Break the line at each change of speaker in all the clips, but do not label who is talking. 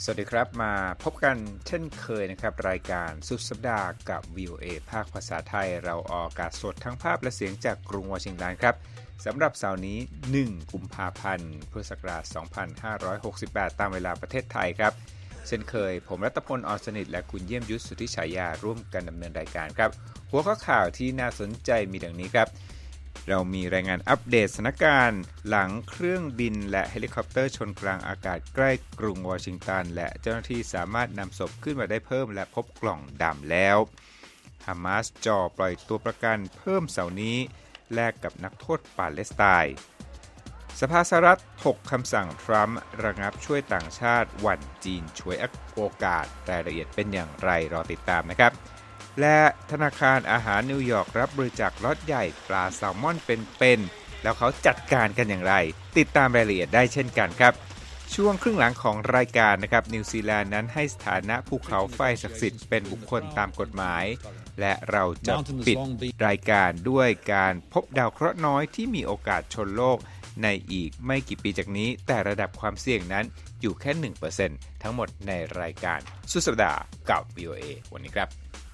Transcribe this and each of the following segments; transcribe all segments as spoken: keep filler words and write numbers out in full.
สวัสดีครับมาพบกันเช่นเคยนะครับรายการสุดสัปดาห์กับ วี โอ เอ ภาคภาษาไทยเราออกอากาศสดทั้งภาพและเสียงจากกรุงวอชิงตันครับสำหรับเสาร์นี้หนึ่งกุมภาพันธ์พุทธศักราชสองพันห้าร้อยหกสิบแปดตามเวลาประเทศไทยครับเช่นเคยผมรัตพล อ่อนสนิทและคุณเยี่ยมยุทธสุทธิฉายาร่วมกันดำเนินรายการครับหัวข้อข่าวที่น่าสนใจมีดังนี้ครับเรามีรายงานอัปเดตสถานการณ์หลังเครื่องบินและเฮลิคอปเตอร์ชนกลางอากาศใกล้กรุงวอชิงตันและเจ้าหน้าที่สามารถนำศพขึ้นมาได้เพิ่มและพบกล่องดำแล้วฮามาสจ่อปล่อยตัวประกันเพิ่มเสาร์นี้แลกกับนักโทษปาเลสไตน์สภาสหรัฐถกคำสั่งทรัมป์ระงับช่วยต่างชาติวันจีนช่วยโอกาสรายละเอียดเป็นอย่างไรรอติดตามนะครับและธนาคารอาหารนิวยอร์กรับบริจาคล็อตใหญ่ปลาแซลมอนเป็นๆแล้วเขาจัดการกันอย่างไรติดตามรายละเอียดได้เช่นกันครับช่วงครึ่งหลังของรายการนะครับนิวซีแลนด์นั้นให้สถานะภูเขาไฟศักดิ์สิทธิ์เป็นบุคคลตามกฎหมายและเราจะปิดรายการด้วยการพบดาวเคราะห์น้อยที่มีโอกาสชนโลกในอีกไม่กี่ปีจากนี้แต่ระดับความเสี่ยงนั้นอยู่แค่ หนึ่งเปอร์เซ็นต์ ทั้งหมดในรายการสุดสัปดาห์กับ วี โอ เอ วันนี้ครับ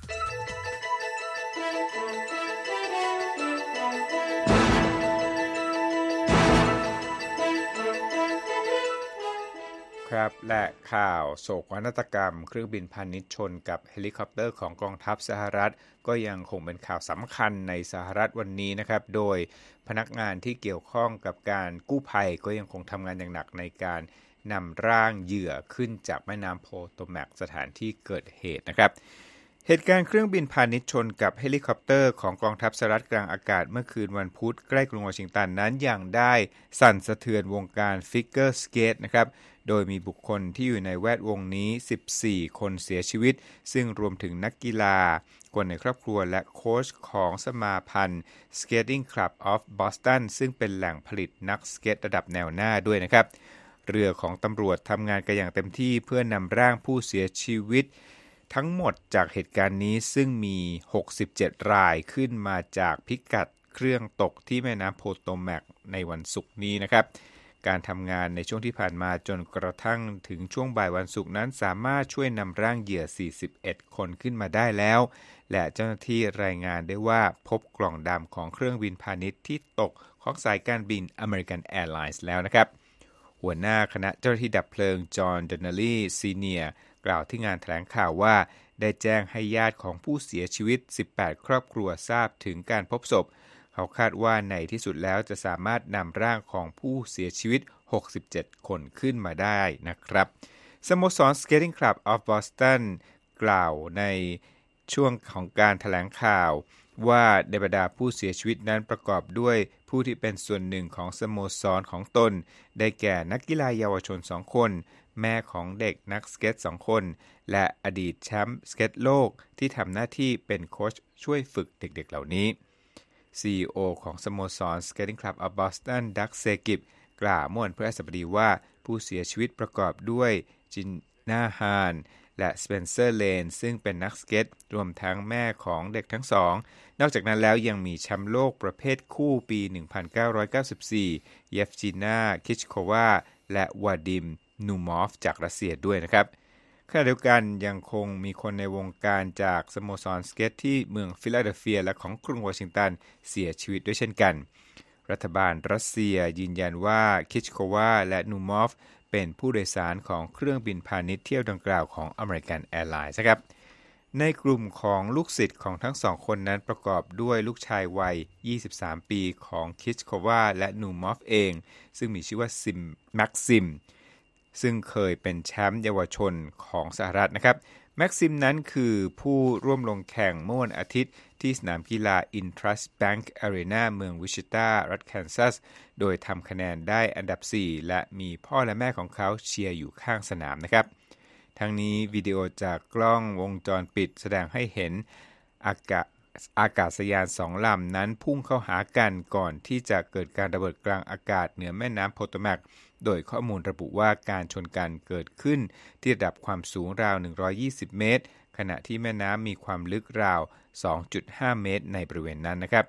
ครับและข่าวโศกนาฏกรรมเครื่องบินพาณิชย์ชนกับเฮลิคอปเตอร์ของกองทัพสหรัฐก็ยังคงเป็นข่าวสำคัญในสหรัฐวันนี้นะครับโดยพนักงานที่เกี่ยวข้องกับการกู้ภัยก็ยังคงทำงานอย่างหนักในการนำร่างเหยื่อขึ้นจากแม่น้ำโพโตแมกสถานที่เกิดเหตุนะครับเหตุการณ์เครื่องบินพาณิชย์ชนกับเฮลิคอปเตอร์ของกองทัพสหรัฐกลางอากาศเมื่อคืนวันพุธใกล้กรุงวอชิงตันนั้นยังได้สั่นสะเทือนวงการฟิกเกอร์สเกตนะครับโดยมีบุคคลที่อยู่ในแวดวงนี้สิบสี่คนเสียชีวิตซึ่งรวมถึงนักกีฬาคนในครอบครัวและโค้ชของสมาพันธ์ Skating Club of Boston ซึ่งเป็นแหล่งผลิตนักสเก็ตระดับแนวหน้าด้วยนะครับเรือของตำรวจทำงานกันอย่างเต็มที่เพื่อนำร่างผู้เสียชีวิตทั้งหมดจากเหตุการณ์นี้ซึ่งมีหกสิบเจ็ดรายขึ้นมาจากพิกัดเครื่องตกที่แม่น้ำโพโตแมกในวันศุกร์นี้นะครับการทำงานในช่วงที่ผ่านมาจนกระทั่งถึงช่วงบ่ายวันศุกร์นั้นสามารถช่วยนำร่างเหยื่อสี่สิบเอ็ดคนขึ้นมาได้แล้วและเจ้าหน้าที่รายงานได้ว่าพบกล่องดำของเครื่องบินพาณิชย์ที่ตกของสายการบิน American Airlines แล้วนะครับหัวหน้าคณะเจ้าหน้าที่ดับเพลิงจอห์น ดอนเนลลี่ ซีเนียร์กล่าวที่งานแถลงข่าวว่าได้แจ้งให้ญาติของผู้เสียชีวิตสิบแปดครอบครัวทราบถึงการพบศพเขาคาดว่าในที่สุดแล้วจะสามารถนำร่างของผู้เสียชีวิตหกสิบเจ็ดคนขึ้นมาได้นะครับสโมสร Skating Club of Boston กล่าวในช่วงของการแถลงข่าวว่าในบรรดาผู้เสียชีวิตนั้นประกอบด้วยผู้ที่เป็นส่วนหนึ่งของสโมสรของตนได้แก่นักกีฬาเยาวชนสองคนแม่ของเด็กนักสเก็ตสองคนและอดีตแชมป์สเก็ตโลกที่ทำหน้าที่เป็นโค้ชช่วยฝึกเด็กๆเหล่านี้ ซี อี โอ ของสโมสร Skating Club of Boston ดักเซกิปกล่าวเมื่อวันพฤหัสบดีว่าผู้เสียชีวิตประกอบด้วยจินนาฮานและสเปนเซอร์เลนซึ่งเป็นนักสเก็ตรวมทั้งแม่ของเด็กทั้งสองนอกจากนั้นแล้วยังมีแชมป์โลกประเภทคู่ปีหนึ่งพันเก้าร้อยเก้าสิบสี่เยฟจีนาคิชโควาและวาดิมนูมอฟจากรัสเซียด้วยนะครับขณะเดียวกันยังคงมีคนในวงการจากสโมสรสเก็ตที่เมืองฟิลาเดลเฟียและของกรุงวอชิงตันเสียชีวิตด้วยเช่นกันรัฐบาลรัสเซียยืนยันว่าคิชโควาและนูมอฟเป็นผู้โดยสารของเครื่องบินพาณิชย์เที่ยวดังกล่าวของ American Airlines นะครับในกลุ่มของลูกศิษย์ของทั้งสองคนนั้นประกอบด้วยลูกชายวัยยี่สิบสามปีของคิชโควาและนูมอฟเองซึ่งมีชื่อว่าซิมแม็กซิมซึ่งเคยเป็นแชมป์เยาวชนของสหรัฐนะครับแม็กซิมนั้นคือผู้ร่วมลงแข่งเมื่อวันอาทิตย์ที่สนามกีฬา Intrust Bank Arena เมืองวิชิตารัฐแคนซัสโดยทำคะแนนได้อันดับสี่และมีพ่อและแม่ของเขาเชียร์อยู่ข้างสนามนะครับทั้งนี้วิดีโอจากกล้องวงจรปิดแสดงให้เห็นอากาศอากาศยานสองลำนั้นพุ่งเข้าหากันก่อนที่จะเกิดการระเบิดกลางอากาศเหนือแม่น้ำโพโตแมกโดยข้อมูลระบุว่าการชนกันเกิดขึ้นที่ระดับความสูงราวหนึ่งร้อยยี่สิบเมตรขณะที่แม่น้ำมีความลึกราว สองจุดห้า เมตรในบริเวณนั้นนะครับ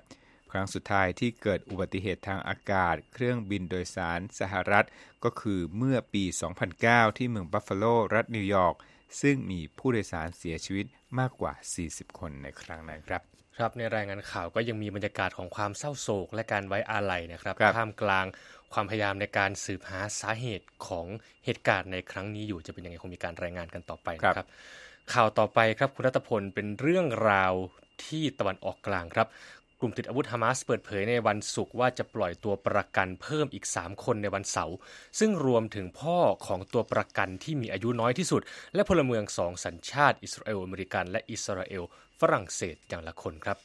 ครั้งสุดท้ายที่เกิดอุบัติเหตุทางอากาศเครื่องบินโดยสารสหรัฐก็คือเมื่อปี สองพันเก้า ที่เมืองบัฟฟาโลรัฐนิวยอร์กซึ่งมีผู้โดยสารเสียชีวิตมากกว่า สี่สิบ คนในครั้งนั้นครับ
ครับในรายงานข่าวก็ยังมีบรรยากาศของความเศร้าโศกและการไว้อาลัยนะครับท่ามกลางความพยายามในการสืบหาสาเหตุของเหตุการณ์ในครั้งนี้อยู่จะเป็นยังไงคงมีการรายงานกันต่อไปนะครับข่าวต่อไปครับคุณรัตพลเป็นเรื่องราวที่ตะวันออกกลางครับกลุ่มติดอาวุธฮามาสเปิดเผยในวันศุกร์ว่าจะปล่อยตัวประกันเพิ่มอีกสามคนในวันเสาร์ซึ่งรวมถึงพ่อของตัวประกันที่มีอายุน้อยที่สุดและพลเมืองสองสัญชาติอิสราเอลอเมริกันและอิสราเอลฝรั่งเศสอย่างละคนครับ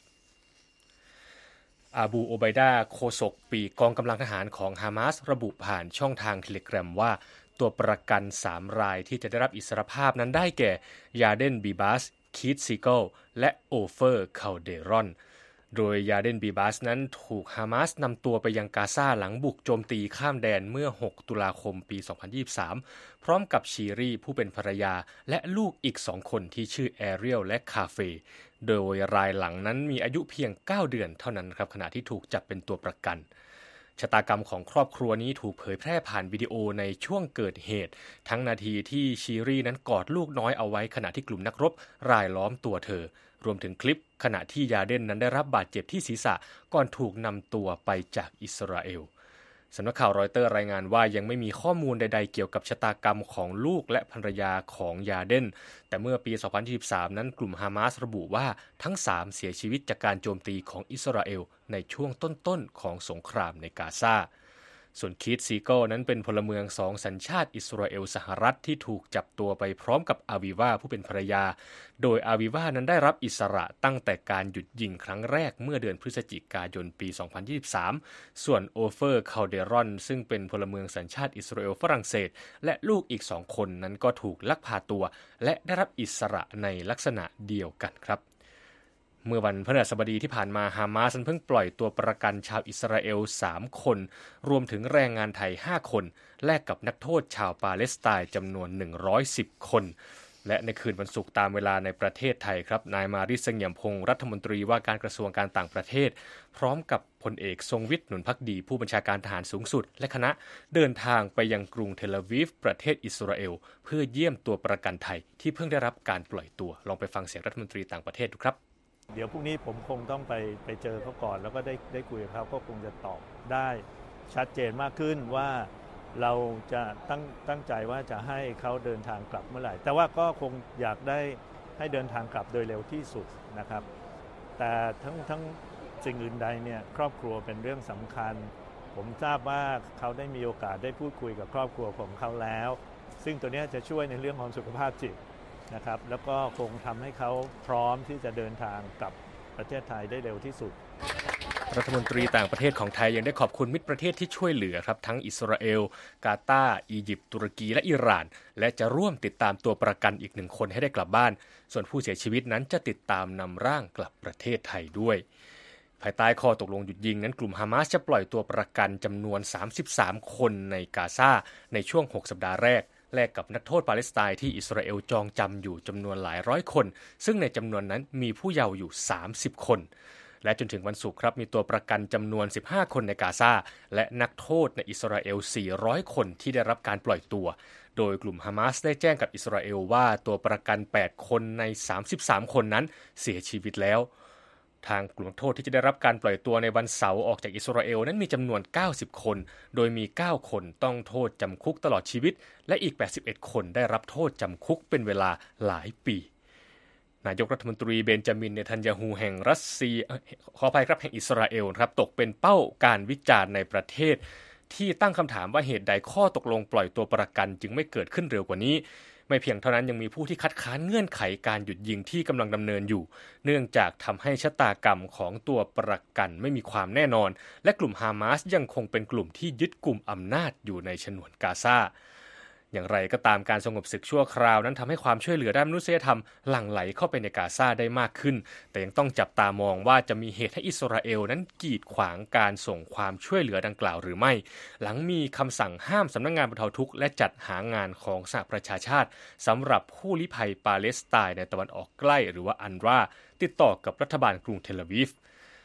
อาบูโอไบดาโฆษกปีกกองกำลังทหารของฮามาสระบุผ่านช่องทางเทเลแกรมว่าตัวประกันสามรายที่จะได้รับอิสรภาพนั้นได้แก่ยาเดนบีบัสคีธซีเกิลและโอเฟอร์คาลเดรอนโดยยาเดนบีบัสนั้นถูกฮามาสนำตัวไปยังกาซาหลังบุกโจมตีข้ามแดนเมื่อหกตุลาคมปีสองพันยี่สิบสามพร้อมกับชีรีผู้เป็นภรรยาและลูกอีกสองคนที่ชื่อแอเรียลและคาเฟโดยรายหลังนั้นมีอายุเพียงเก้าเดือนเท่านั้นครับขณะที่ถูกจับเป็นตัวประกันชะตากรรมของครอบครัวนี้ถูกเผยแพร่ผ่านวิดีโอในช่วงเกิดเหตุทั้งนาทีที่ชีรีนั้นกอดลูกน้อยเอาไว้ขณะที่กลุ่มนักรบรายล้อมตัวเธอรวมถึงคลิปขณะที่ยาเดนนั้นได้รับบาดเจ็บที่ศีรษะก่อนถูกนำตัวไปจากอิสราเอลสำนักข่าวรอยเตอร์รายงานว่ายังไม่มีข้อมูลใดๆเกี่ยวกับชะตากรรมของลูกและภรรยาของยาเดนแต่เมื่อปีสองพันยี่สิบสามนั้นกลุ่มฮามาสระบุว่าทั้งสามเสียชีวิตจากการโจมตีของอิสราเอลในช่วงต้นๆของสงครามในกาซาส่วนคีธซีเกิลนั้นเป็นพลเมืองสองสัญชาติอิสราเอลสหรัฐที่ถูกจับตัวไปพร้อมกับอาวิวาผู้เป็นภรรยาโดยอาวิวานั้นได้รับอิสระตั้งแต่การหยุดยิงครั้งแรกเมื่อเดือนพฤศจิกายนปีสองพันยี่สิบสามส่วนโอเฟอร์คาลเดรอนซึ่งเป็นพลเมืองสัญชาติอิสราเอลฝรั่งเศสและลูกอีกสองคนนั้นก็ถูกลักพาตัวและได้รับอิสระในลักษณะเดียวกันครับเมื่อวันพฤหัสบดีที่ผ่านมาฮามาสเพิ่งปล่อยตัวประกันชาวอิสราเอลสามคนรวมถึงแรงงานไทยห้าคนแลกกับนักโทษชาวปาเลสไตน์จำนวนหนึ่งร้อยสิบคนและในคืนวันศุกร์ตามเวลาในประเทศไทยครับนายมาริส เสงี่ยมพงศ์รัฐมนตรีว่าการกระทรวงการต่างประเทศพร้อมกับพลเอกทรงวิทย์หนุนภักดีผู้บัญชาการทหารสูงสุดและคณะเดินทางไปยังกรุงเทลอาวีฟประเทศอิสราเอลเพื่อเยี่ยมตัวประกันไทยที่เพิ่งได้รับการปล่อยตัวลองไปฟังเสียงรัฐมนตรีต่างประเทศดูครับ
เดี๋ยวพรุ่งนี้ผมคงต้องไปไปเจอเขาก่อนแล้วก็ได้ได้คุยกับเขาก็คงจะตอบได้ชัดเจนมากขึ้นว่าเราจะตั้งตั้งใจว่าจะให้เขาเดินทางกลับเมื่อไหร่แต่ว่าก็คงอยากได้ให้เดินทางกลับโดยเร็วที่สุดนะครับแต่ทั้งทั้งสิ่งอื่นใดเนี่ยครอบครัวเป็นเรื่องสำคัญผมทราบว่าเขาได้มีโอกาสได้พูดคุยกับครอบครัวของเขาแล้วซึ่งตัวนี้จะช่วยในเรื่องของสุขภาพจิตนะครับแล้วก็คงทำให้เขาพร้อมที่จะเดินทางกลับประเทศไทยได้เร็วที่สุด
รัฐมนตรีต่างประเทศของไทยยังได้ขอบคุณมิตรประเทศที่ช่วยเหลือครับทั้งอิสราเอลกาตาร์อียิปต์ตุรกีและอิหร่านและจะร่วมติดตามตัวประกันอีกหนึ่งคนให้ได้กลับบ้านส่วนผู้เสียชีวิตนั้นจะติดตามนำร่างกลับประเทศไทยด้วยภายใต้ข้อตกลงหยุดยิงนั้นกลุ่มฮามาสจะปล่อยตัวประกันจำนวนสามสิบสามคนในกาซาในช่วงหกสัปดาห์แรกแลกกับนักโทษปาเลสไตน์ที่อิสราเอลจองจำอยู่จำนวนหลายร้อยคนซึ่งในจำนวนนั้นมีผู้เยาว์อยู่สามสิบคนและจนถึงวันศุกร์ครับมีตัวประกันจำนวนสิบห้าคนในกาซาและนักโทษในอิสราเอลสี่ร้อยคนที่ได้รับการปล่อยตัวโดยกลุ่มฮามาสได้แจ้งกับอิสราเอลว่าตัวประกันแปดคนในสามสิบสามคนนั้นเสียชีวิตแล้วทางกลุ่มนักโทษที่จะได้รับการปล่อยตัวในวันเสาร์ออกจากอิสราเอลนั้นมีจำนวนเก้าสิบคนโดยมีเก้าคนต้องโทษจำคุกตลอดชีวิตและอีกแปดสิบเอ็ดคนได้รับโทษจำคุกเป็นเวลาหลายปีนายกรัฐมนตรีเบนจามินเนทันยาฮูแห่งรัสเซียขออภัยครับแห่งอิสราเอลครับตกเป็นเป้าการวิจารณ์ในประเทศที่ตั้งคำถามว่าเหตุใดข้อตกลงปล่อยตัวประกันจึงไม่เกิดขึ้นเร็วกว่านี้ไม่เพียงเท่านั้นยังมีผู้ที่คัดค้านเงื่อนไขการหยุดยิงที่กำลังดำเนินอยู่เนื่องจากทำให้ชะตากรรมของตัวประกันไม่มีความแน่นอนและกลุ่มฮามาสยังคงเป็นกลุ่มที่ยึดกุมอำนาจอยู่ในฉนวนกาซาอย่างไรก็ตามการสงบศึกชั่วคราวนั้นทำให้ความช่วยเหลือด้านมนุษยธรรมหลั่งไหลเข้าไปในกาซาได้มากขึ้นแต่ยังต้องจับตามองว่าจะมีเหตุให้อิสราเอลนั้นกีดขวางการส่งความช่วยเหลือดังกล่าวหรือไม่หลังมีคำสั่งห้ามสำนักงานบรรเทาทุกข์และจัดหางานของสหประชาชาติสำหรับผู้ลี้ภัยปาเลสไตน์ในตะวันออกใกล้หรือว่าอันราติดต่อกับรัฐบาลกรุงเทลอาวีฟ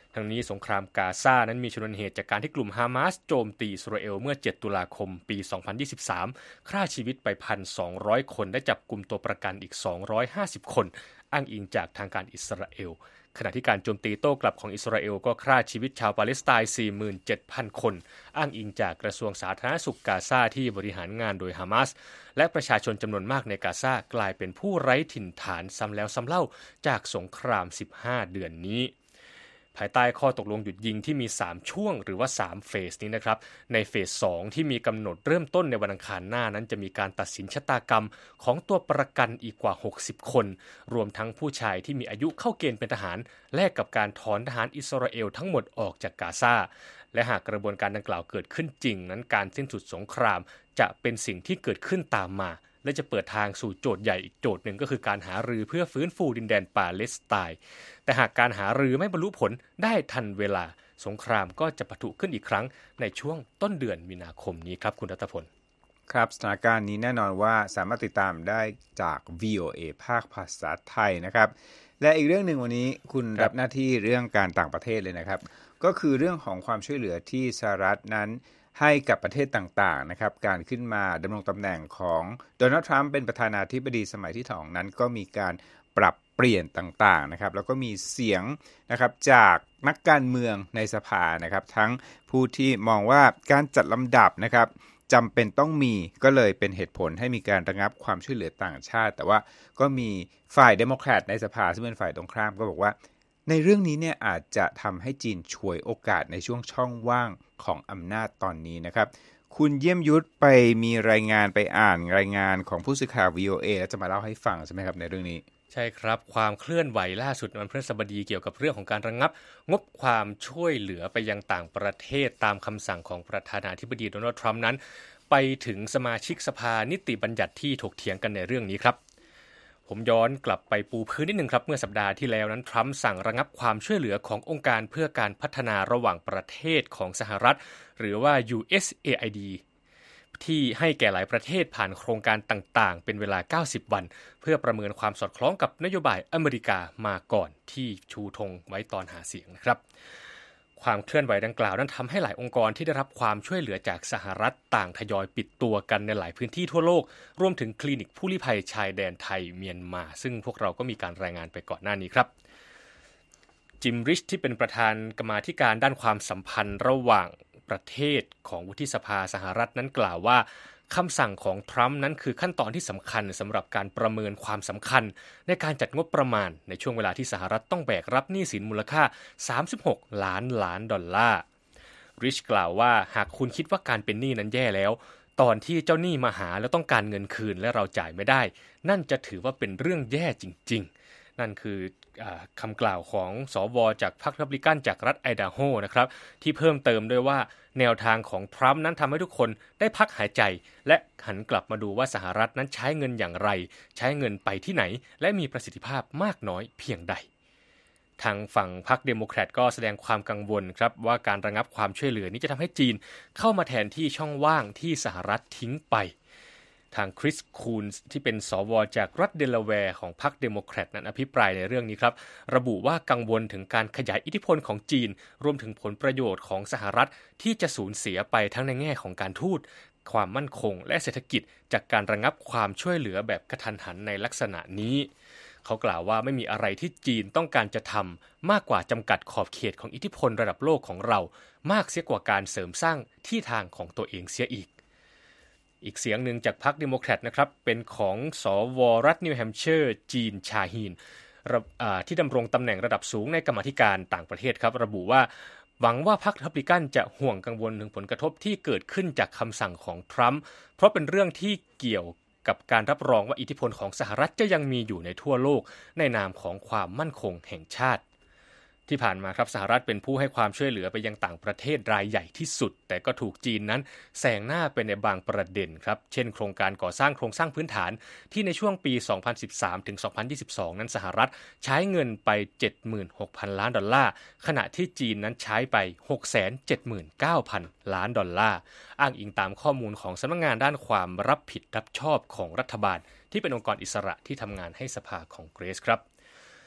ทั้งนี้สงครามกาซานั้นมีชนวนเหตุจากการที่กลุ่มฮามาสโจมตีอิสราเอลเมื่อเจ็ดตุลาคมปีสองพันยี่สิบสามฆ่าชีวิตไป หนึ่งพันสองร้อย คนและจับกุมตัวประกันอีกสองร้อยห้าสิบคนอ้างอิงจากทางการอิสราเอลขณะที่การโจมตีโต้กลับของอิสราเอลก็ฆ่าชีวิตชาวปาเลสไตน์ สี่หมื่นเจ็ดพัน คนอ้างอิงจากกระทรวงสาธารณสุขกาซาที่บริหารงานโดยฮามาสและประชาชนจำนวนมากในกาซากลายเป็นผู้ไร้ถิ่นฐานซ้ำแล้วซ้ำเล่าจากสงครามสิบห้าเดือนนี้ภายใต้ข้อตกลงหยุดยิงที่มีสามช่วงหรือว่าสามเฟสนี้นะครับในเฟสสองที่มีกำหนดเริ่มต้นในวันอังคารหน้านั้นจะมีการตัดสินชะตากรรมของตัวประกันอีกกว่าหกสิบคนรวมทั้งผู้ชายที่มีอายุเข้าเกณฑ์เป็นทหารแลกกับการถอนทหารอิสราเอลทั้งหมดออกจากกาซาและหากกระบวนการดังกล่าวเกิดขึ้นจริงนั้นการสิ้นสุดสงครามจะเป็นสิ่งที่เกิดขึ้นตามมาและจะเปิดทางสู่โจทย์ใหญ่อีกโจทย์หนึ่งก็คือการหารือเพื่อฟื้นฟูดินแดนปาเลสไตน์แต่หากการหารือไม่บรรลุผลได้ทันเวลาสงครามก็จะปะทุขึ้นอีกครั้งในช่วงต้นเดือนมีนาคมนี้ครับคุณรัตพล
ครับสถานการณ์นี้แน่นอนว่าสามารถติดตามได้จาก วี โอ เอ ภาคภาษาไทยนะครับและอีกเรื่องหนึ่งวันนี้คุณรับหน้าที่เรื่องการต่างประเทศเลยนะครับก็คือเรื่องของความช่วยเหลือที่สหรัฐนั้นให้กับประเทศต่างๆนะครับการขึ้นมาดำรงตำแหน่งของโดนัลด์ทรัมป์เป็นประธานาธิบดีสมัยที่สองนั้นก็มีการปรับเปลี่ยนต่างๆนะครับแล้วก็มีเสียงนะครับจากนักการเมืองในสภานะครับทั้งผู้ที่มองว่าการจัดลำดับนะครับจำเป็นต้องมีก็เลยเป็นเหตุผลให้มีการระงับความช่วยเหลือต่างชาติแต่ว่าก็มีฝ่ายเดโมแครตในสภาซึ่งเป็นฝ่ายตรงข้ามก็บอกว่าในเรื่องนี้เนี่ยอาจจะทำให้จีนฉวยโอกาสในช่วงช่องว่างของอำนาจตอนนี้นะครับคุณเยี่ยมยุทธไปมีรายงานไปอ่านรายงานของผู้สื่อข่าว วี โอ เอ แล้วจะมาเล่าให้ฟังใช่ไหมครับในเรื่องนี้
ใช่ครับความเคลื่อนไหวล่าสุดวันพฤหัสบดีเกี่ยวกับเรื่องของการระงับงบความช่วยเหลือไปยังต่างประเทศตามคำสั่งของประธานาธิบดีโดนัลด์ทรัมป์นั้นไปถึงสมาชิกสภานิติบัญญัติที่ถกเถียงกันในเรื่องนี้ครับผมย้อนกลับไปปูพื้นนิดนึงครับเมื่อสัปดาห์ที่แล้วนั้นทรัมป์สั่งระงับความช่วยเหลือขององค์การเพื่อการพัฒนาระหว่างประเทศของสหรัฐหรือว่า ยู เอส เอ ไอ ดี ที่ให้แก่หลายประเทศผ่านโครงการต่างๆเป็นเวลาเก้าสิบวันเพื่อประเมินความสอดคล้องกับนโยบายอเมริกามาก่อนที่ชูธงไว้ตอนหาเสียงนะครับความเคลื่อนไหวดังกล่าวนั้นทำให้หลายองค์กรที่ได้รับความช่วยเหลือจากสหรัฐต่างทยอยปิดตัวกันในหลายพื้นที่ทั่วโลกรวมถึงคลินิกผู้ลี้ภัยชายแดนไทยเมียนมาซึ่งพวกเราก็มีการรายงานไปก่อนหน้านี้ครับจิมริชที่เป็นประธานกรรมาธิการด้านความสัมพันธ์ระหว่างประเทศของวุฒิสภาสหรัฐนั้นกล่าวว่าคำสั่งของทรัมป์นั้นคือขั้นตอนที่สำคัญสำหรับการประเมินความสำคัญในการจัดงบประมาณในช่วงเวลาที่สหรัฐต้องแบกรับหนี้สินมูลค่าสามสิบหกล้านล้านดอลลาร์ริชกล่าวว่าหากคุณคิดว่าการเป็นหนี้นั้นแย่แล้วตอนที่เจ้าหนี้มาหาแล้วต้องการเงินคืนและเราจ่ายไม่ได้นั่นจะถือว่าเป็นเรื่องแย่จริงๆนั่นคือคำกล่าวของสวจากพรรครีพับลิกันจากรัฐไอดาโฮนะครับที่เพิ่มเติมด้วยว่าแนวทางของทรัมป์นั้นทำให้ทุกคนได้พักหายใจและหันกลับมาดูว่าสหรัฐนั้นใช้เงินอย่างไรใช้เงินไปที่ไหนและมีประสิทธิภาพมากน้อยเพียงใดทางฝั่งพรรคเดโมแครตก็แสดงความกังวลครับว่าการระงับความช่วยเหลือนี้จะทำให้จีนเข้ามาแทนที่ช่องว่างที่สหรัฐทิ้งไปทางคริสคูนส์ที่เป็นสวจากรัฐเดลาแวร์ของพรรคเดโมแครตนั้นอภิปรายในเรื่องนี้ครับระบุว่ากังวลถึงการขยายอิทธิพลของจีนรวมถึงผลประโยชน์ของสหรัฐที่จะสูญเสียไปทั้งในแง่ของการทูตความมั่นคงและเศรษฐกิจจากการระงับความช่วยเหลือแบบกระทันหันในลักษณะนี้เขากล่าวว่าไม่มีอะไรที่จีนต้องการจะทำมากกว่าจำกัดขอบเขตของอิทธิพลระดับโลกของเรามากเสียกว่าการเสริมสร้างที่ทางของตัวเองเสียอีกอีกเสียงหนึ่งจากพรรคเดโมแครตนะครับเป็นของสวรัฐนิวแฮมป์เชอร์จีนชาฮีนที่ดำรงตำแหน่งระดับสูงในกรรมาธิการต่างประเทศครับระบุว่าหวังว่าพรรครีพับลิกันจะห่วงกังวลถึงผลกระทบที่เกิดขึ้นจากคำสั่งของทรัมป์เพราะเป็นเรื่องที่เกี่ยวกับการรับรองว่าอิทธิพลของสหรัฐจะยังมีอยู่ในทั่วโลกในนามของความมั่นคงแห่งชาติที่ผ่านมาครับสหรัฐเป็นผู้ให้ความช่วยเหลือไปยังต่างประเทศรายใหญ่ที่สุดแต่ก็ถูกจีนนั้นแซงหน้าไปในบางประเด็นครับเช่นโครงการก่อสร้างโครงสร้างพื้นฐานที่ในช่วงปี สองพันสิบสามถึงสองพันยี่สิบสอง นั้นสหรัฐใช้เงินไป เจ็ดหมื่นหกพัน ล้านดอลลาร์ขณะที่จีนนั้นใช้ไป หกแสนเจ็ดหมื่นเก้าพัน ล้านดอลลาร์อ้างอิงตามข้อมูลของสำนักงานด้านความรับผิดรับชอบของรัฐบาลที่เป็นองค์กรอิสระที่ทำงานให้สภาคองเกรสครับ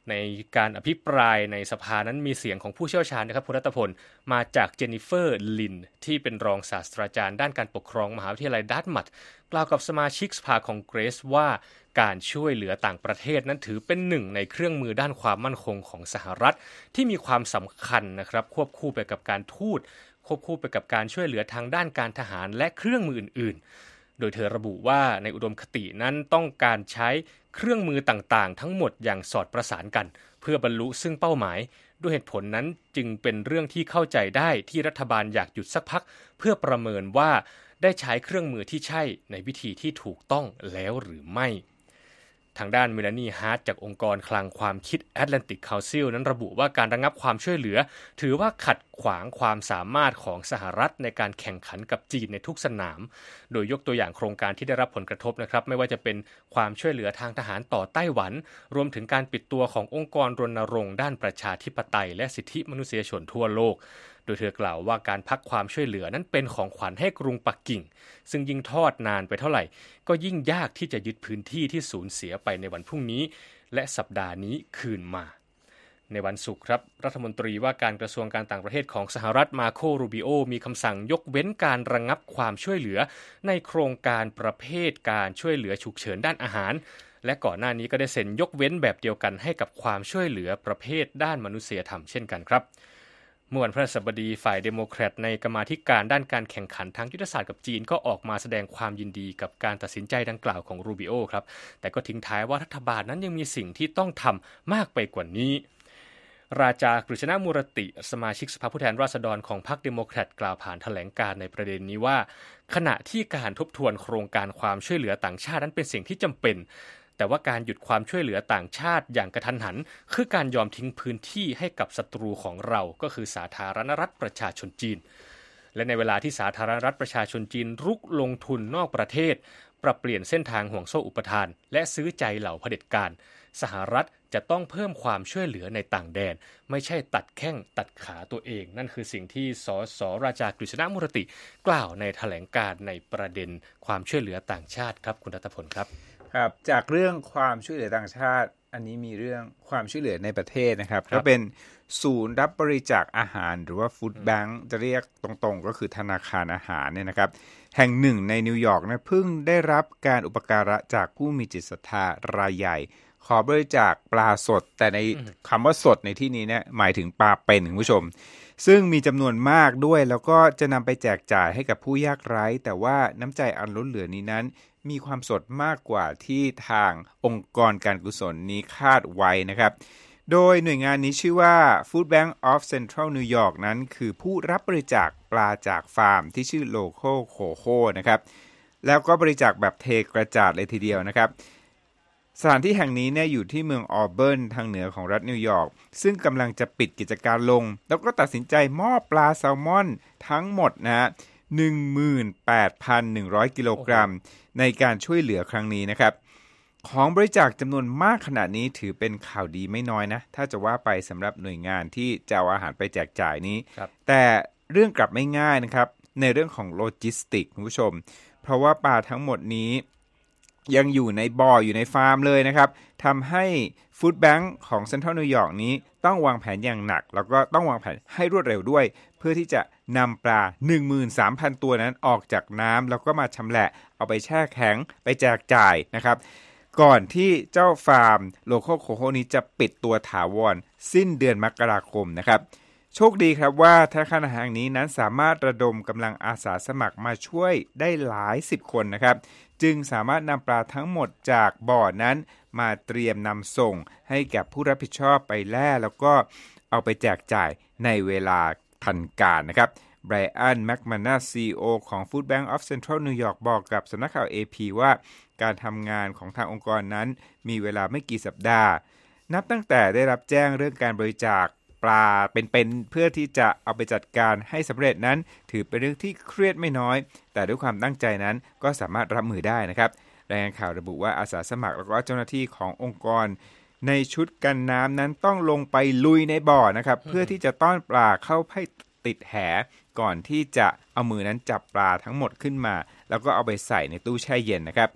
ในการอภิปรายในสภานั้นมีเสียงของผู้เชี่ยวชาญนะครับคุณรัตพลมาจากเจนนิเฟอร์ลินที่เป็นรองศาสตราจารย์ด้านการปกครองมหาวิทยาลัยดัตมัตกล่าวกับสมาชิกสภาคองเกรสว่าการช่วยเหลือต่างประเทศนั้นถือเป็นหนึ่งในเครื่องมือด้านความมั่นคงของสหรัฐที่มีความสำคัญนะครับควบคู่ไปกับการทูตควบคู่ไปกับการช่วยเหลือทางด้านการทหารและเครื่องมืออื่นๆโดยเธอระบุว่าในอุดมคตินั้นต้องการใช้เครื่องมือต่างๆทั้งหมดอย่างสอดประสานกันเพื่อบรรลุซึ่งเป้าหมายด้วยเหตุผลนั้นจึงเป็นเรื่องที่เข้าใจได้ที่รัฐบาลอยากหยุดสักพักเพื่อประเมินว่าได้ใช้เครื่องมือที่ใช่ในวิธีที่ถูกต้องแล้วหรือไม่ทางด้านเมลานีฮาร์ทจากองค์กรคลังความคิด Atlantic Council นั้นระบุว่าการระงับความช่วยเหลือถือว่าขัดขวางความสามารถของสหรัฐในการแข่งขันกับจีนในทุกสนามโดยยกตัวอย่างโครงการที่ได้รับผลกระทบนะครับไม่ว่าจะเป็นความช่วยเหลือทางทหารต่อไต้หวันรวมถึงการปิดตัวขององค์กรรณรงค์ด้านประชาธิปไตยและสิทธิมนุษยชนทั่วโลกโดยเธอกล่าวว่าการพักความช่วยเหลือนั้นเป็นของขวัญให้กรุงปักกิ่งซึ่งยิ่งทอดนานไปเท่าไหร่ก็ยิ่งยากที่จะยึดพื้นที่ที่สูญเสียไปในวันพรุ่งนี้และสัปดาห์นี้คืนมาในวันศุกร์ครับรัฐมนตรีว่าการกระทรวงการต่างประเทศของสหรัฐมาโครูบิโอมีคำสั่งยกเว้นการระงับความช่วยเหลือในโครงการประเภทการช่วยเหลือฉุกเฉินด้านอาหารและก่อนหน้านี้ก็ได้เซ็นยกเว้นแบบเดียวกันให้กับความช่วยเหลือประเภทด้านมนุษยธรรมเช่นกันครับเมื่อวันพฤหัสบดีฝ่ายเดโมแครตในกรรมาธิการด้านการแข่งขันทางยุทธศาสตร์กับจีนก็ออกมาแสดงความยินดีกับการตัดสินใจดังกล่าวของรูบิโอครับแต่ก็ทิ้งท้ายว่ารัฐบาลนั้นยังมีสิ่งที่ต้องทำมากไปกว่านี้ราชากฤษณมูรติสมาชิกสภาผู้แทนราษฎรของพรรคเดโมแครตกล่าวผ่านแถลงการในประเด็นนี้ว่าขณะที่การทบทวนโครงการความช่วยเหลือต่างชาตินั้นเป็นสิ่งที่จำเป็นแต่ว่าการหยุดความช่วยเหลือต่างชาติอย่างกระทันหันคือการยอมทิ้งพื้นที่ให้กับศัตรูของเราก็คือสาธารณรัฐประชาชนจีนและในเวลาที่สาธารณรัฐประชาชนจีนรุกลงทุนนอกประเทศปรับเปลี่ยนเส้นทางห่วงโซ่อุปทานและซื้อใจเหล่าเผด็จการสหรัฐจะต้องเพิ่มความช่วยเหลือในต่างแดนไม่ใช่ตัดแข้งตัดขาตัวเองนั่นคือสิ่งที่สสราชากฤษณมูรติกล่าวในแถลงการณ์ในประเด็นความช่วยเหลือต่างชาติครับคุณรัตพลครับ
ครับจากเรื่องความช่วยเหลือต่างชาติอันนี้มีเรื่องความช่วยเหลือในประเทศนะครับก็เป็นศูนย์รับบริจาคอาหารหรือว่าฟู้ดแบงค์จะเรียกตรงๆก็คือธนาคารอาหารเนี่ยนะครับแห่งหนึ่งในนิวยอร์กนะเพิ่งได้รับการอุปการะจากผู้มีจิตศรัทธารายใหญ่ขอบริจาคปลาสดแต่ในคำว่าสดในที่นี้เนี่ยหมายถึงปลาเป็นคุณผู้ชมซึ่งมีจำนวนมากด้วยแล้วก็จะนำไปแจกจ่ายให้กับผู้ยากไร้แต่ว่าน้ำใจอันล้นเหลือนี้นั้นมีความสดมากกว่าที่ทางองค์กรการกุศลนี้คาดไว้นะครับโดยหน่วยงานนี้ชื่อว่า Food Bank of Central New York นั้นคือผู้รับบริจาคปลาจากฟาร์มที่ชื่อ Local Coco นะครับแล้วก็บริจาคแบบเทกระจาดเลยทีเดียวนะครับสถานที่แห่งนี้เนี่ยอยู่ที่เมืองออเบิร์นทางเหนือของรัฐนิวยอร์กซึ่งกำลังจะปิดกิจการลงแล้วก็ตัดสินใจมอบปลาแซลมอนทั้งหมดนะฮะ หนึ่งหมื่นแปดพันหนึ่งร้อย กิโลกรัมในการช่วยเหลือครั้งนี้นะครับของบริจาคจำนวนมากขนาดนี้ถือเป็นข่าวดีไม่น้อยนะถ้าจะว่าไปสำหรับหน่วยงานที่จะเอาอาหารไปแจกจ่ายนี้แต่เรื่องกลับไม่ง่ายนะครับในเรื่องของโลจิสติกคุณผู้ชมเพราะว่าปลาทั้งหมดนี้ยังอยู่ในบ่ออยู่ในฟาร์มเลยนะครับทำให้ฟู้ดแบงค์ของเซ็นทรัลนิวยอร์กนี้ต้องวางแผนอย่างหนักแล้วก็ต้องวางแผนให้รวดเร็วด้วยเพื่อที่จะนำปลา หนึ่งหมื่นสามพัน ตัวนั้นออกจากน้ำแล้วก็มาชำแหละเอาไปแช่แข็งไปแจกจ่ายนะครับก่อนที่เจ้าฟาร์มโลคอลโคโคนี้จะปิดตัวถาวรสิ้นเดือนมกราคมนะครับโชคดีครับว่าธนาคารแห่งนี้นั้นสามารถระดมกำลังอาสาสมัครมาช่วยได้หลายสิบคนนะครับจึงสามารถนำปลาทั้งหมดจากบ่อนั้นมาเตรียมนำส่งให้กับผู้รับผิดชอบไปแล่แล้วก็เอาไปแจกจ่ายในเวลาทันการนะครับไบรอัน แมคมานัส ซี อี โอ ของ Food Bank of Central New York บอกกับสำนักข่าว เอ พี ว่าการทำงานของทางองค์กรนั้นมีเวลาไม่กี่สัปดาห์นับตั้งแต่ได้รับแจ้งเรื่องการบริจาคปลาเป็นๆเพื่อที่จะเอาไปจัดการให้สำเร็จนั้นถือเป็นเรื่องที่เครียดไม่น้อยแต่ด้วยความตั้งใจนั้นก็สามารถรับมือได้นะครับรายงานข่าวระบุว่าอาสาสมัครและก็เจ้าหน้าที่ขององค์กรในชุดกันน้ำนั้นต้องลงไปลุยในบ่อนะครับเพื่อที่จะต้อนปลาเข้าให้ติดแหก่อนที่จะเอามือนั้นจับปลาทั้งหมดขึ้นมาแล้วก็เอาไปใส่ในตู้แช่เย็นนะครับ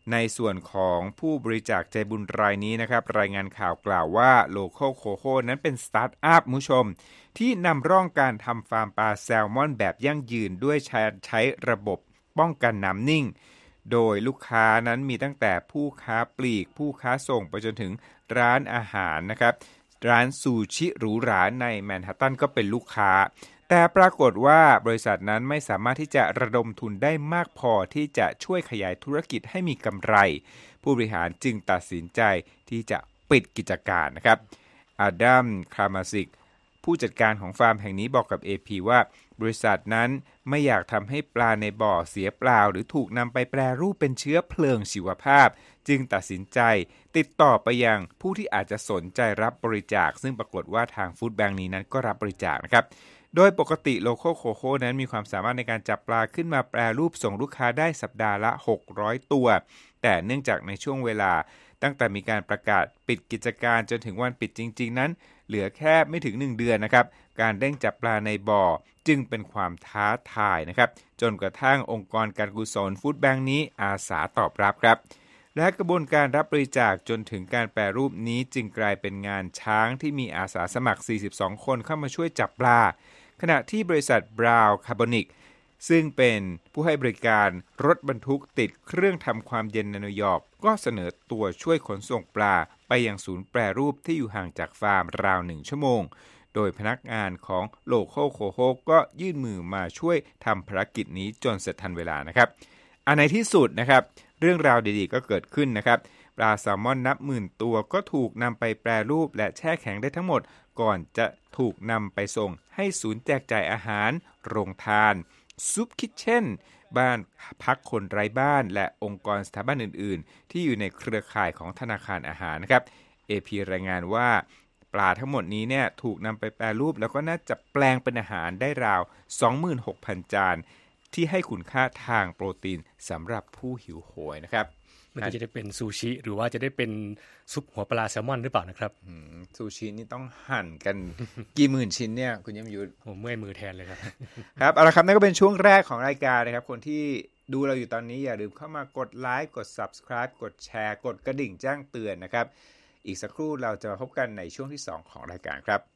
ในส่วนของผู้บริจาคใจบุญรายนี้นะครับรายงานข่าวกล่าวว่า Local Coco นั้นเป็นสตาร์ทอัพผู้ชมที่นำร่องการทำฟาร์มปลาแซลมอนแบบยั่งยืนด้วยใช้ใช้ระบบป้องกันน้ำนิ่งโดยลูกค้านั้นมีตั้งแต่ผู้ค้าปลีกผู้ค้าส่งไปจนถึงร้านอาหารนะครับร้านซูชิหรูหราในแมนฮัตตันก็เป็นลูกค้าแต่ปรากฏว่าบริษัทนั้นไม่สามารถที่จะระดมทุนได้มากพอที่จะช่วยขยายธุรกิจให้มีกำไรผู้บริหารจึงตัดสินใจที่จะปิดกิจการนะครับอาดัมคามาซิกผู้จัดการของฟาร์มแห่งนี้บอกกับ เอ พี ว่าบริษัทนั้นไม่อยากทำให้ปลาในบ่อเสียเปล่าหรือถูกนำไปแปรรูปเป็นเชื้อเพลิงชีวภาพจึงตัดสินใจติดต่อไปยังผู้ที่อาจจะสนใจรับบริจาคซึ่งปรากฏว่าทางฟู้ดแบงค์นี้นั้นก็รับบริจาคนะครับโดยปกติ Local Coco นั้นมีความสามารถในการจับปลาขึ้นมาแปรรูปส่งลูกค้าได้สัปดาห์ละหกร้อยตัวแต่เนื่องจากในช่วงเวลาตั้งแต่มีการประกาศปิดกิจการจนถึงวันปิดจริงๆนั้นเหลือแค่ไม่ถึงหนึ่งเดือนนะครับการเร่งจับปลาในบ่อจึงเป็นความท้าทายนะครับจนกระทั่งองค์กรการกุศลฟู้ดแบงค์นี้อาสาตอบรับครับและกระบวนการรับบริจาคจนถึงการแปรรูปนี้จึงกลายเป็นงานช้างที่มีอาสาสมัครสี่สิบสองคนเข้ามาช่วยจับปลาขณะที่บริษัทบราวน์คาร์บอนิกซึ่งเป็นผู้ให้บริการรถบรรทุกติดเครื่องทำความเย็นในนิวยอร์กก็เสนอตัวช่วยขนส่งปลาไปยังศูนย์แปรรูปที่อยู่ห่างจากฟาร์มราวหนึ่งชั่วโมงโดยพนักงานของ Local Coco ก็ยื่นมือมาช่วยทำภารกิจนี้จนเสร็จทันเวลานะครับอันในที่สุดนะครับเรื่องราวดีๆก็เกิดขึ้นนะครับปลาแซลมอนนับหมื่นตัวก็ถูกนำไปแปรรูปและแช่แข็งได้ทั้งหมดก่อนจะถูกนำไปส่งให้ศูนย์แจกจ่ายอาหารโรงทานซุปคิทเช่นบ้านพักคนไร้บ้านและองค์กรสถาบันอื่นๆที่อยู่ในเครือข่ายของธนาคารอาหารนะครับ เอ พี รายงานว่าปลาทั้งหมดนี้เนี่ยถูกนำไปแปรรูปแล้วก็น่าจะแปลงเป็นอาหารได้ราว สองหมื่นหกพัน จานที่ให้คุณค่าทางโปรตีนสำหรับผู้หิวโหยนะครับ
มันจะได้เป็นซูชิหรือว่าจะได้เป็นซุปหัวปลาแซลมอนหรือเปล่านะครับ
ซูชินี่ต้องหั่นกัน กี่หมื่นชิ้นเนี่ยคุณยมยุทธ
ผมเมื่อยมือแทนเลยครับ
ครับเอาละครับนั่นก็เป็นช่วงแรกของรายการนะครับคนที่ดูเราอยู่ตอนนี้อย่าลืมเข้ามากดไลค์กด Subscribe กดแชร์กดกระดิ่งแจ้งเตือนนะครับอีกสักครู่เราจะมาพบกันในช่วงที่สองของรายการครับ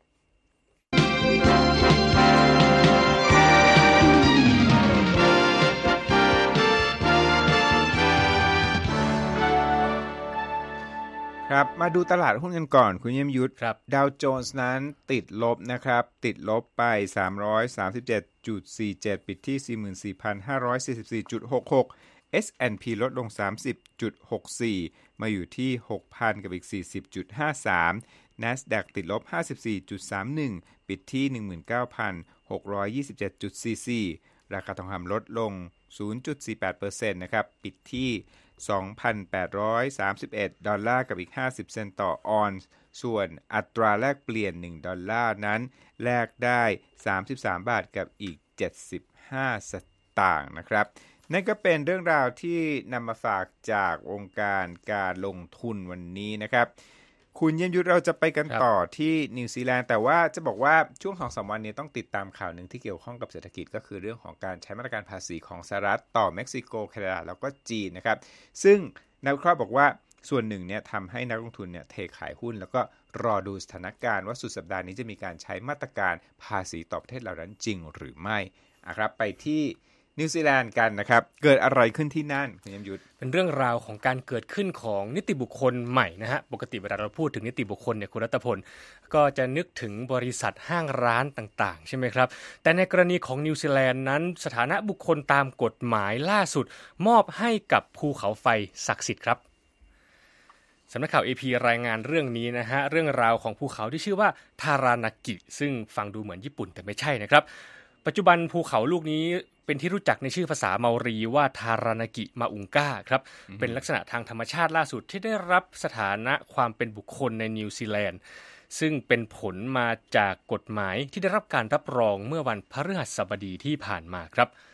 ครับมาดูตลาดหุ้นกันก่อนคุณเยี่ยมยุทธ
ครับ
ดาวโจนส์นั้นติดลบนะครับติดลบไป สามร้อยสามสิบเจ็ดจุดสี่เจ็ด ปิดที่ สี่หมื่นสี่พันห้าร้อยสี่สิบสี่จุดหกหก เอส แอนด์ พี ลดลง สามสิบจุดหกสี่ มาอยู่ที่ หกพัน กับอีก สี่สิบจุดห้าสาม NASDAQ ติดลบ ห้าสิบสี่จุดสามหนึ่ง ปิดที่ หนึ่งหมื่นเก้าพันหกร้อยยี่สิบเจ็ดจุดสี่สี่ ราคาทองคำลดลง ศูนย์จุดสี่แปดเปอร์เซ็นต์ นะครับปิดที่ สองพันแปดร้อยสามสิบเอ็ด ดอลลาร์กับอีกห้าสิบเซนต์ต่อออนซ์ส่วนอัตราแลกเปลี่ยนหนึ่งดอลลาร์นั้นแลกได้สามสิบสามบาทกับอีกเจ็ดสิบห้าสตางค์นะครับนั่นก็เป็นเรื่องราวที่นำมาฝากจากองค์การการลงทุนวันนี้นะครับคุณเยี่ยมยุทธเราจะไปกันต่อที่นิวซีแลนด์แต่ว่าจะบอกว่าช่วง สองถึงสาม วันนี้ต้องติดตามข่าวหนึ่งที่เกี่ยวข้องกับเศรษฐกิจก็คือเรื่องของการใช้มาตรการภาษีของสหรัฐต่อเม็กซิโกแคนาดาแล้วก็จีนนะครับซึ่งนักวิเคราะห์บอกว่าส่วนหนึ่งเนี่ยทำให้นักลงทุนเนี่ยเทขายหุ้นแล้วก็รอดูสถานการณ์ว่าสุดสัปดาห์นี้จะมีการใช้มาตรการภาษีต่อประเทศเหล่านั้นจริงหรือไม่อ่ะครับไปที่นิวซีแลนด์กันนะครับเกิดอะไรขึ้นที่นั่นคุณยมยุทธ
เป็นเรื่องราวของการเกิดขึ้นของนิติบุคคลใหม่นะฮะปกติเวลาเราพูดถึงนิติบุคคลเนี่ยคุณรัตพลก็จะนึกถึงบริษัทห้างร้านต่างๆใช่ไหมครับแต่ในกรณีของนิวซีแลนด์นั้นสถานะบุคคลตามกฎหมายล่าสุดมอบให้กับภูเขาไฟศักดิ์สิทธิ์ครับสำนักข่าว เอ พี รายงานเรื่องนี้นะฮะเรื่องราวของภูเขาที่ชื่อว่าทารานากิซึ่งฟังดูเหมือนญี่ปุ่นแต่ไม่ใช่นะครับปัจจุบันภูเขาลูกนี้เป็นที่รู้จักในชื่อภาษาเมารีว่าทารานากิมาอุงกาครับเป็นลักษณะทางธรรมชาติล่าสุดที่ได้รับสถานะความเป็นบุคคลในนิวซีแลนด์ซึ่งเป็นผลมาจากกฎหมายที่ได้รับการรับรองเมื่อวันพฤหัสบดีที่ผ่านมาครับ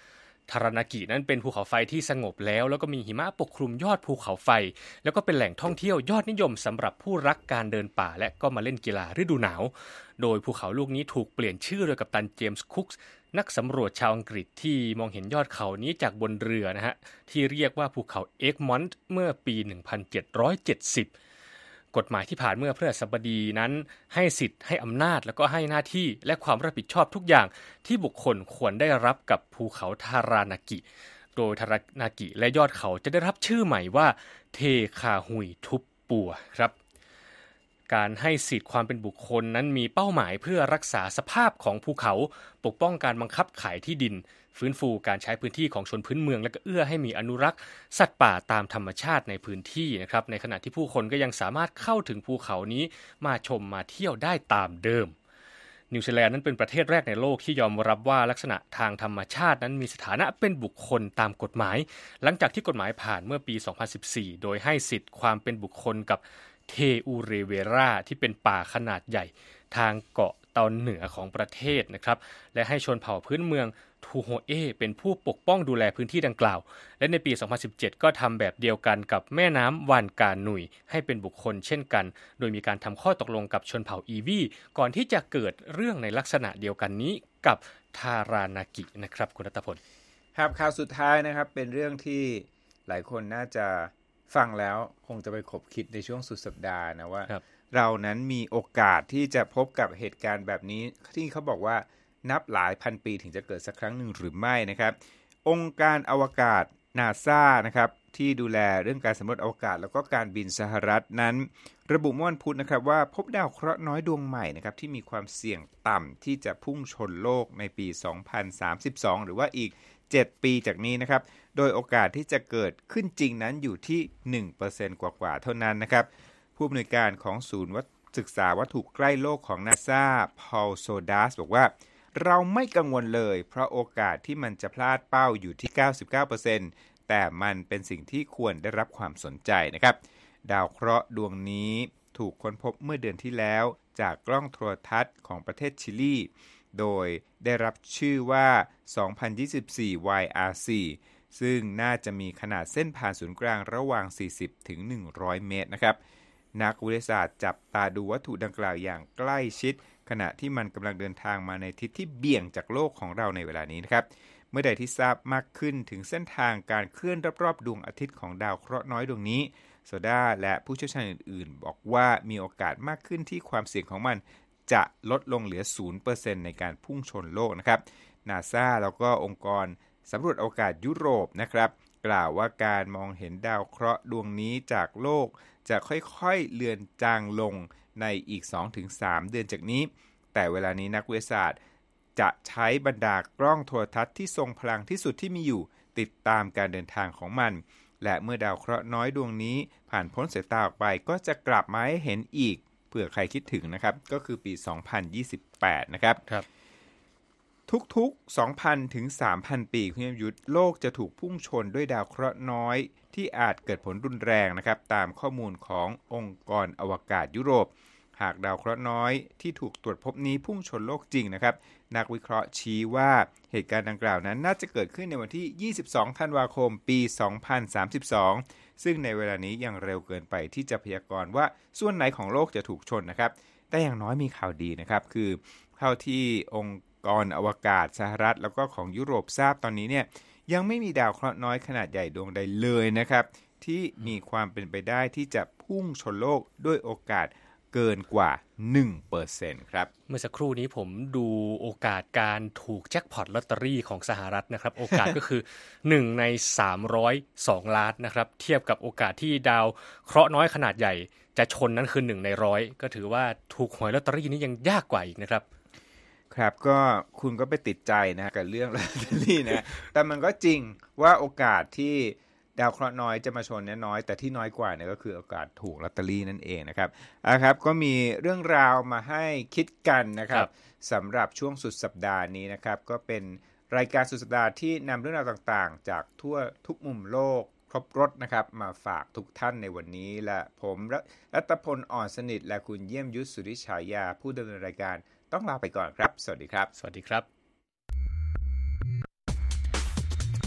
ทารานากินั้นเป็นภูเขาไฟที่สงบแล้วแล้วก็มีหิมะปกคลุมยอดภูเขาไฟแล้วก็เป็นแหล่งท่องเที่ยวยอดนิยมสำหรับผู้รักการเดินป่าและก็มาเล่นกีฬาฤดูหนาวโดยภูเขาลูกนี้ถูกเปลี่ยนชื่อโดยกัปตันเจมส์คุกส์นักสำรวจชาวอังกฤษที่มองเห็นยอดเขานี้จากบนเรือนะฮะที่เรียกว่าภูเขาเอ็กมอนต์เมื่อปีหนึ่งพันเจ็ดร้อยเจ็ดสิบกฎหมายที่ผ่านเมื่อพฤหัสบดีนั้นให้สิทธิ์ให้อำนาจแล้วก็ให้หน้าที่และความรับผิดชอบทุกอย่างที่บุคคลควรได้รับกับภูเขาทารานากิโดยทารานากิและยอดเขาจะได้รับชื่อใหม่ว่าเทคาฮุยทุปปัวครับการให้สิทธิ์ความเป็นบุคคลนั้นมีเป้าหมายเพื่อรักษาสภาพของภูเขาปกป้องการบังคับขายที่ดินฟื้นฟูการใช้พื้นที่ของชนพื้นเมืองและก็เอื้อให้มีอนุรักษ์สัตว์ป่าตามธรรมชาติในพื้นที่นะครับในขณะที่ผู้คนก็ยังสามารถเข้าถึงภูเขานี้มาชมมาเที่ยวได้ตามเดิมนิวซีแลนด์นั้นเป็นประเทศแรกในโลกที่ยอมรับว่าลักษณะทางธรรมชาตินั้นมีสถานะเป็นบุคคลตามกฎหมายหลังจากที่กฎหมายผ่านเมื่อปีสองพันสิบสี่โดยให้สิทธิ์ความเป็นบุคคลกับเทอูเรเวราที่เป็นป่าขนาดใหญ่ทางเกาะตอนเหนือของประเทศนะครับและให้ชนเผ่าพื้นเมืองทูโฮเอเป็นผู้ปกป้องดูแลพื้นที่ดังกล่าวและในปีสองพันสิบเจ็ดก็ทำแบบเดียวกันกับแม่น้ำวานกาหนุยให้เป็นบุคคลเช่นกันโดยมีการทำข้อตกลงกับชนเผ่าอีวีก่อนที่จะเกิดเรื่องในลักษณะเดียวกันนี้กับทารานากินะครับคุณรัตพล
ครับข่าวสุดท้ายนะครับเป็นเรื่องที่หลายคนน่าจะฟังแล้วคงจะไปขบคิดในช่วงสุดสัปดาห์นะว่า ร, เรานั้นมีโอกาสที่จะพบกับเหตุการณ์แบบนี้ที่เขาบอกว่านับหลายพันปีถึงจะเกิดสักครั้งหนึ่งหรือไม่นะครับองค์การอวกาศ NASA นะครับที่ดูแลเรื่องการสำรวจอวกาศแล้วก็การบินสหรัฐนั้นระบุเมื่อวันพุธนะครับว่าพบดาวเคราะห์น้อยดวงใหม่นะครับที่มีความเสี่ยงต่ำที่จะพุ่งชนโลกในปีสองพันสามสิบสองหรือว่าอีกเจ็ดปีจากนี้นะครับโดยโอกาสที่จะเกิดขึ้นจริงนั้นอยู่ที่ หนึ่งเปอร์เซ็นต์ กว่าๆเท่านั้นนะครับผู้อำนวยการของศูนย์ศึกษาวัตถุใกล้โลกของ NASA พอล โซดัสบอกว่าเราไม่กังวลเลยเพราะโอกาสที่มันจะพลาดเป้าอยู่ที่ เก้าสิบเก้าเปอร์เซ็นต์ แต่มันเป็นสิ่งที่ควรได้รับความสนใจนะครับดาวเคราะห์ดวงนี้ถูกค้นพบเมื่อเดือนที่แล้วจากกล้องโทรทัศน์ของประเทศชิลีโดยได้รับชื่อว่า สองพันยี่สิบสี่ วาย อาร์ ซี ซึ่งน่าจะมีขนาดเส้นผ่านศูนย์กลางระหว่าง สี่สิบถึงหนึ่งร้อย เมตรนะครับนักวิทยาศาสตร์จับตาดูวัตถุดังกล่าวอย่างใกล้ชิดขณะที่มันกำลังเดินทางมาในทิศที่เบี่ยงจากโลกของเราในเวลานี้นะครับเมื่อใดที่ทราบมากขึ้นถึงเส้นทางการเคลื่อนรอบๆดวงอาทิตย์ของดาวเคราะห์น้อยดวงนี้โซดาและผู้เชี่ยวชาญอื่นๆบอกว่ามีโอกาสมากขึ้นที่ความเสี่ยงของมันจะลดลงเหลือ ศูนย์เปอร์เซ็นต์ ในการพุ่งชนโลกนะครับ NASA แล้วก็องค์กรสำรวจอวกาศยุโรปนะครับกล่าวว่าการมองเห็นดาวเคราะห์ดวงนี้จากโลกจะค่อยๆเลือนจางลงในอีก สองถึงสาม เดือนจากนี้แต่เวลานี้นักวิทยาศาสตร์จะใช้บรรดากล้องโทรทัศน์ที่ทรงพลังที่สุดที่มีอยู่ติดตามการเดินทางของมันและเมื่อดาวเคราะห์น้อยดวงนี้ผ่านพ้นสายตาออกไปก็จะกลับมาให้เห็นอีกเผื่อใครคิดถึงนะครับก็คือปีสองพันยี่สิบแปดนะครับ
ครับ
ทุกๆ สองพัน ถึง สามพัน ปีคุณยมยุทธโลกจะถูกพุ่งชนด้วยดาวเคราะห์น้อยที่อาจเกิดผลรุนแรงนะครับตามข้อมูลขององค์กรอวกาศยุโรปหากดาวเคราะห์น้อยที่ถูกตรวจพบนี้พุ่งชนโลกจริงนะครับนักวิเคราะห์ชี้ว่าเหตุการณ์ดังกล่าวนั้นน่าจะเกิดขึ้นในวันที่ยี่สิบสองธันวาคมปีสองพันสามสิบสองซึ่งในเวลานี้ยังเร็วเกินไปที่จะพยากรณ์ว่าส่วนไหนของโลกจะถูกชนนะครับแต่อย่างน้อยมีข่าวดีนะครับคือเท่าที่องค์กรอวกาศสหรัฐแล้วก็ของยุโรปทราบตอนนี้เนี่ยยังไม่มีดาวเคราะห์น้อยขนาดใหญ่ดวงใดเลยนะครับที่มีความเป็นไปได้ที่จะพุ่งชนโลกด้วยโอกาสเกินกว่า หนึ่งเปอร์เซ็นต์ ครับ
เมื่อสักครู่นี้ผมดูโอกาสการถูกแจ็คพอตลอตเตอรี่ของสหรัฐนะครับโอกาสก็คือหนึ่งในสามร้อยสองล้านนะครับเทียบกับโอกาสที่ดาวเคราะห์น้อยขนาดใหญ่จะชนนั้นคือหนึ่งในร้อยก็ถือว่าถูกหวยลอตเตอรี่นี้ยังยากกว่าอีกนะครับ
ครับก็คุณก็ไปติดใจนะกับเรื่องลอตเตอรี่นะแต่มันก็จริงว่าโอกาสที่ดาวเคราะห์น้อยจะมาชนเนี่ยน้อยแต่ที่น้อยกว่าเนี่ยก็คือโอกาสถูกลอตเตอรี่นั่นเองนะครับอ่ะครับก็มีเรื่องราวมาให้คิดกันนะครับสำหรับช่วงสุดสัปดาห์นี้นะครับก็เป็นรายการสุดสัปดาห์ที่นำเรื่องราวต่างๆจากทั่วทุกมุมโลกครบรสนะครับมาฝากทุกท่านในวันนี้และผมรัตพลอ่อนสนิทและคุณเยี่ยมยุทธสุริฉายาผู้ดำเนินรายการต้องลาไปก่อนครับสวัสดีครับ
สวัสดีครับ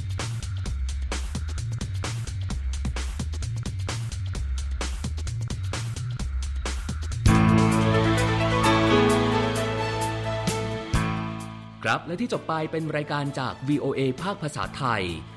ครับและที่จบไปเป็นรายการจาก วี โอ เอ ภาคภาษาไทย